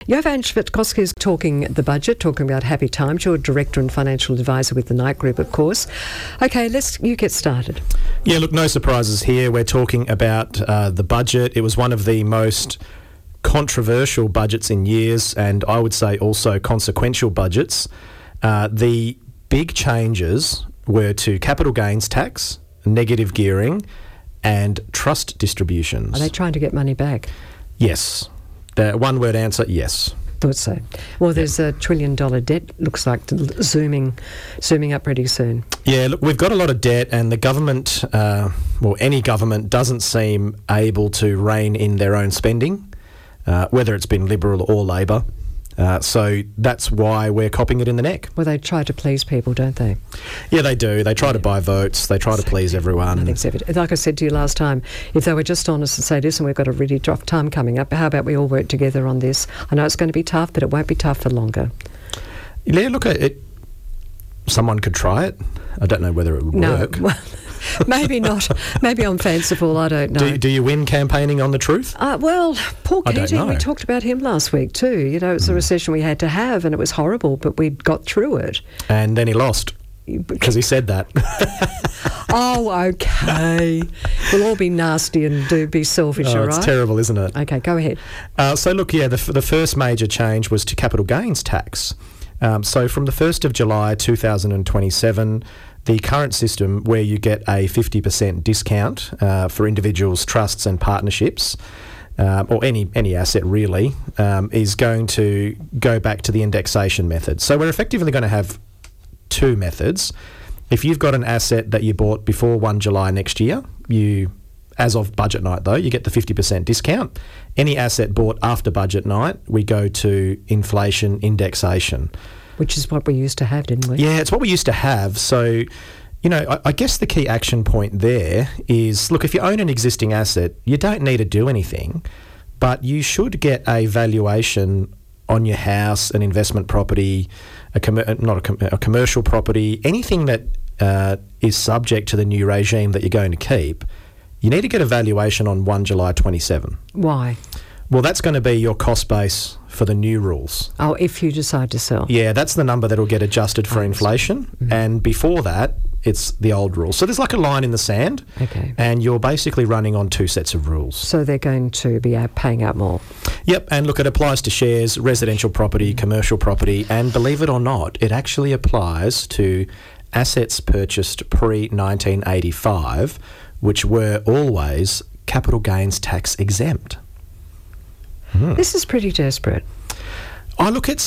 Jovan Svetkoski is talking the budget, talking about Happy Times. You're Director and Financial Advisor with the Knight Group, of course. Okay, you get started. Yeah, look, no surprises here. We're talking about the budget. It was one of the most controversial budgets in years, and I would say also consequential budgets. The big changes were to capital gains tax, negative gearing, and trust distributions. Are they trying to get money back? Yes. The one-word answer, yes. Thought so. Well, there's $1 trillion debt, looks like, zooming up pretty soon. Yeah, look, we've got a lot of debt, and the government, any government, doesn't seem able to rein in their own spending, whether it's been Liberal or Labor. So that's why we're copping it in the neck. Well, they try to please people, don't they? Yeah, they do. They try to buy votes. They try to please everyone. Like I said to you last time, if they were just honest and say, listen, we've got a really tough time coming up, how about we all work together on this? I know it's going to be tough, but it won't be tough for longer. Yeah, look, someone could try it. I don't know whether it would work. Well, maybe not. Maybe I'm fanciful. I don't know. Do you win campaigning on the truth? Well, Paul Keating, we talked about him last week too. You know, it's a recession we had to have, and it was horrible, but we got through it. And then he lost because he said that. Oh, okay. We'll all be nasty and be selfish, all right? It's terrible, isn't it? Okay, go ahead. So look, yeah, the first major change was to capital gains tax. So from the 1st of July 2027, the current system where you get a 50% discount for individuals, trusts and partnerships, or any asset really, is going to go back to the indexation method. So we're effectively going to have two methods. If you've got an asset that you bought before 1 July next year, as of budget night though, you get the 50% discount. Any asset bought after budget night, we go to inflation indexation. Which is what we used to have, didn't we? Yeah, it's what we used to have. So, you know, I guess the key action point there is, look, if you own an existing asset, you don't need to do anything, but you should get a valuation on your house, an investment property, a commercial property, anything that is subject to the new regime that you're going to keep. You need to get a valuation on 1 July 27. Why? Well, that's going to be your cost base for the new rules. Oh, if you decide to sell. Yeah, that's the number that will get adjusted for inflation. Mm-hmm. And before that, it's the old rules. So there's like a line in the sand. Okay. And you're basically running on two sets of rules. So they're going to be paying out more. Yep. And look, it applies to shares, residential property, commercial property, and believe it or not, it actually applies to assets purchased pre-1985, which were always capital gains tax exempt. This is pretty desperate. Oh, look, the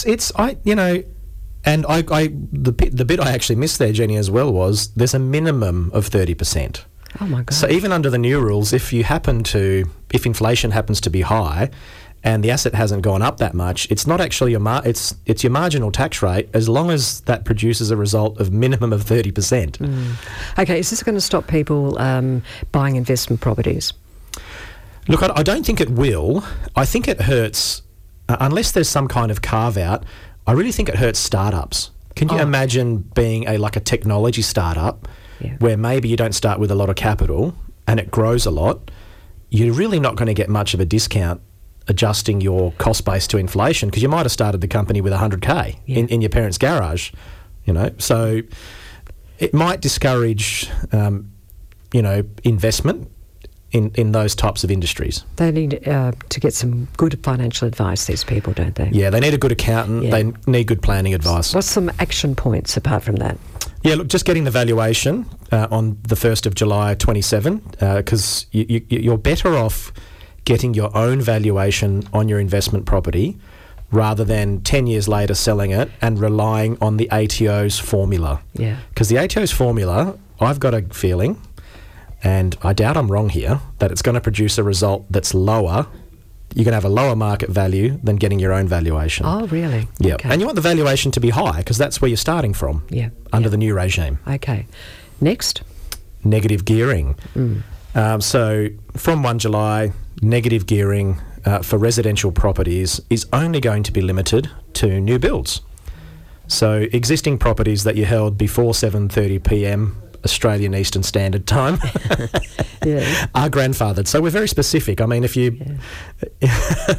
bit I actually missed there, Jenny, as well, was there's a minimum of 30%. Oh my God. So even under the new rules, if inflation happens to be high and the asset hasn't gone up that much, it's not actually it's your marginal tax rate as long as that produces a result of minimum of 30%. Okay, is this going to stop people buying investment properties? Look, I don't think it will. I think it hurts, unless there's some kind of carve-out, I really think it hurts startups. Can you imagine being a technology startup where maybe you don't start with a lot of capital and it grows a lot? You're really not going to get much of a discount adjusting your cost base to inflation because you might have started the company with 100K in your parents' garage, you know. So it might discourage, investment in those types of industries. They need to get some good financial advice, these people, don't they? Yeah, they need a good accountant. Yeah. They need good planning advice. What's some action points apart from that? Yeah, look, just getting the valuation on the 1st of July 27, because you're better off getting your own valuation on your investment property rather than 10 years later selling it and relying on the ATO's formula. Yeah. Because the ATO's formula, I've got a feeling, and I doubt I'm wrong here, that it's going to produce a result that's lower. You're going to have a lower market value than getting your own valuation. Oh, really? Yeah. Okay. And you want the valuation to be high because that's where you're starting from under the new regime. Okay. Next? Negative gearing. So from 1 July, negative gearing for residential properties is only going to be limited to new builds. So existing properties that you held before 7:30 p.m. Australian Eastern Standard Time are grandfathered. So we're very specific. I mean, if you...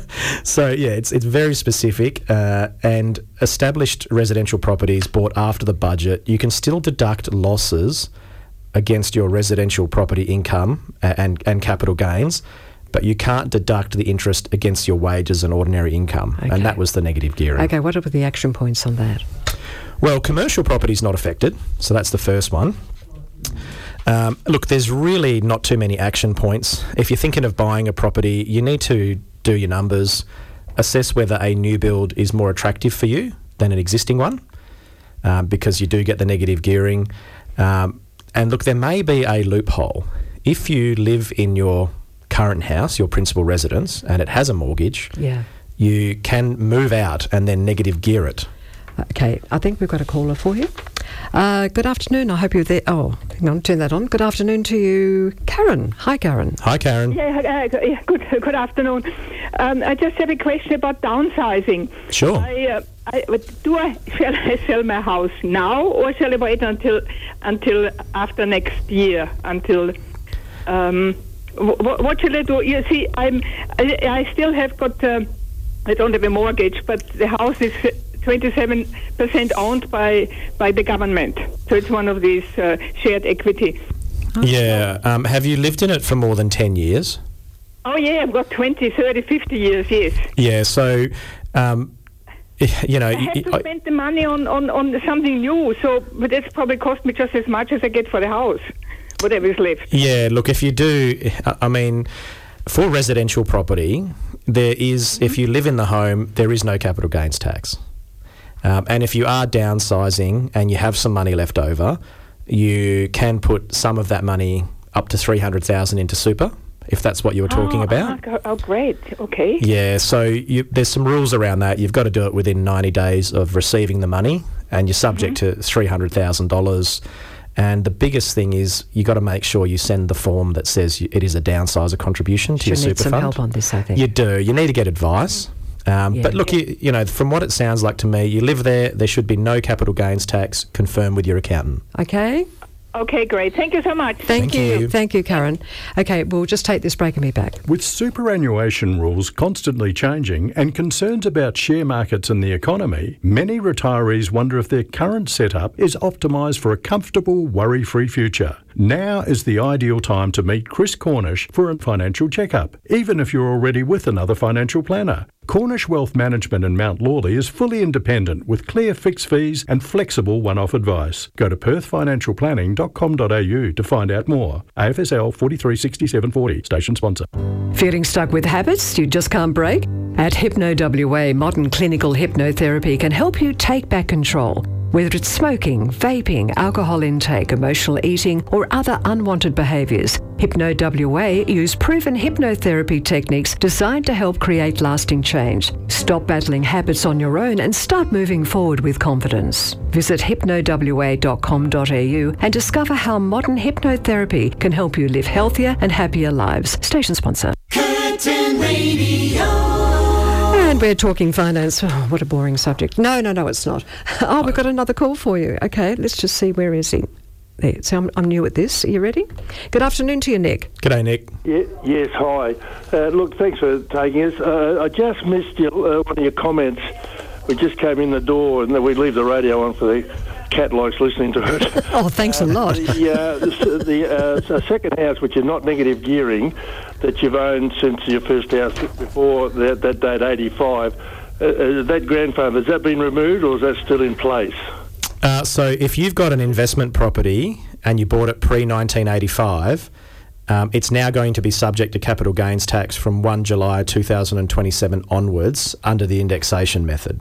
So, yeah, it's very specific, and established residential properties bought after the budget, you can still deduct losses against your residential property income and capital gains, but you can't deduct the interest against your wages and ordinary income, and that was the negative gearing. Okay, what are the action points on that? Well, commercial property is not affected, so that's the first one. Look, there's really not too many action points. If you're thinking of buying a property, you need to do your numbers, assess whether a new build is more attractive for you than an existing one, because you do get the negative gearing. And look, there may be a loophole. If you live in your current house, your principal residence, and it has a mortgage, you can move out and then negative gear it. Okay, I think we've got a caller for you. Good afternoon. I hope you're there. Oh, hang on, turn that on. Good afternoon to you, Karen. Hi, Karen. Hi, Karen. Yeah, good afternoon. I just have a question about downsizing. Sure. Shall I sell my house now, or shall I wait until after next year? What shall I do? You see, I still have got. I don't have a mortgage, but the house is 27% owned by the government. So it's one of these shared equity. Yeah. Have you lived in it for more than 10 years? Oh, yeah, I've got 20, 30, 50 years, yes. Yeah, so, you know... I have to spend the money on something new, but that's probably cost me just as much as I get for the house, whatever is left. Yeah, look, if you do... I mean, for residential property, there is... If you live in the home, there is no capital gains tax. And if you are downsizing and you have some money left over, you can put some of that money up to $300,000 into super, if that's what you were talking about. Oh, great. Okay. Yeah, so there's some rules around that. You've got to do it within 90 days of receiving the money, and you're subject to $300,000. And the biggest thing is you got to make sure you send the form that says it is a downsizer contribution to your super fund. You need some help on this, I think. You do. You need to get advice. But look, you know, from what it sounds like to me, you live there, there should be no capital gains tax. Confirm with your accountant. Okay. Okay, great. Thank you so much. Thank you. Thank you, Karen. Okay, we'll just take this break and be back. With superannuation rules constantly changing and concerns about share markets and the economy, many retirees wonder if their current setup is optimised for a comfortable, worry-free future. Now is the ideal time to meet Chris Cornish for a financial checkup, even if you're already with another financial planner. Cornish Wealth Management in Mount Lawley is fully independent with clear fixed fees and flexible one-off advice. Go to perthfinancialplanning.com.au to find out more. AFSL 436740, station sponsor. Feeling stuck with habits you just can't break? At HypnoWA, modern clinical hypnotherapy can help you take back control. Whether it's smoking, vaping, alcohol intake, emotional eating, or other unwanted behaviours, HypnoWA use proven hypnotherapy techniques designed to help create lasting change. Stop battling habits on your own and start moving forward with confidence. Visit hypnowa.com.au and discover how modern hypnotherapy can help you live healthier and happier lives. Station sponsor. Curtin Radio. And we're talking finance. Oh, what a boring subject. No, it's not. Oh, we've got another call for you. Okay, let's just see. Where is he? There. So I'm new at this. Are you ready? Good afternoon to you, Nick. G'day, Nick. Yes, hi. Look, thanks for taking us. I just missed one of your comments. We just came in the door and we leave the radio on for the cat likes listening to it. Oh, thanks a lot. The second house, which is not negative gearing, that you've owned since your first house before that date, 85, that grandfather, has that been removed or is that still in place? So if you've got an investment property and you bought it pre-1985, it's now going to be subject to capital gains tax from 1 July 2027 onwards under the indexation method.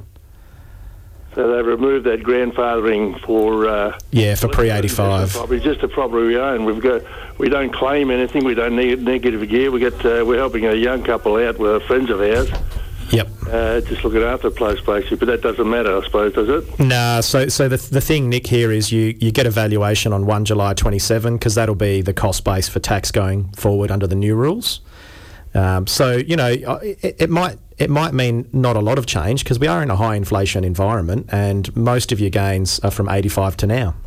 So they've removed that grandfathering for for pre-85. It's just a property we own. We don't claim anything. We don't need negative gear. We're helping a young couple out with friends of ours. Yep. Just looking after the place basically, but that doesn't matter, I suppose, does it? No. So the thing, Nick, here is you get a valuation on 1 July 27 because that'll be the cost base for tax going forward under the new rules. So you know it might mean not a lot of change because we are in a high inflation environment and most of your gains are from 85 to now.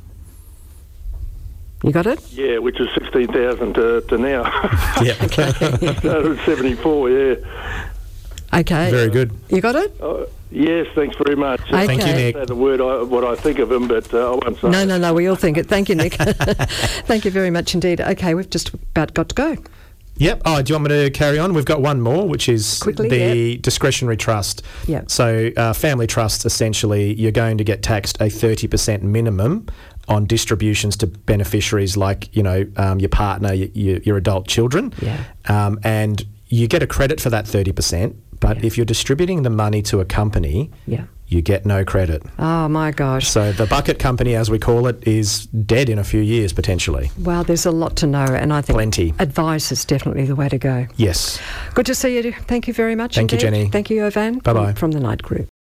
You got it? Yeah, which is 16,000 to now. Yeah. So 74, yeah. Okay. Very good. You got it? Yes, thanks very much. Okay. Thank you, Nick. I say the word what I think of him, but I won't say. No, we all think it. Thank you, Nick. Thank you very much indeed. Okay, we've just about got to go. Yep. Oh, do you want me to carry on? We've got one more, which is Quickly, the discretionary trust. Yep. So family trusts, essentially, you're going to get taxed a 30% minimum on distributions to beneficiaries like, your partner, your adult children. Yeah. And you get a credit for that 30%, but if you're distributing the money to a company, you get no credit. Oh, my gosh. So the bucket company, as we call it, is dead in a few years, potentially. Well, there's a lot to know, and I think Plenty. advice is definitely the way to go. Yes. Good to see you. Thank you very much. Thank you, indeed. Jenny. Thank you, Irvan. Bye-bye. From the Knight Group.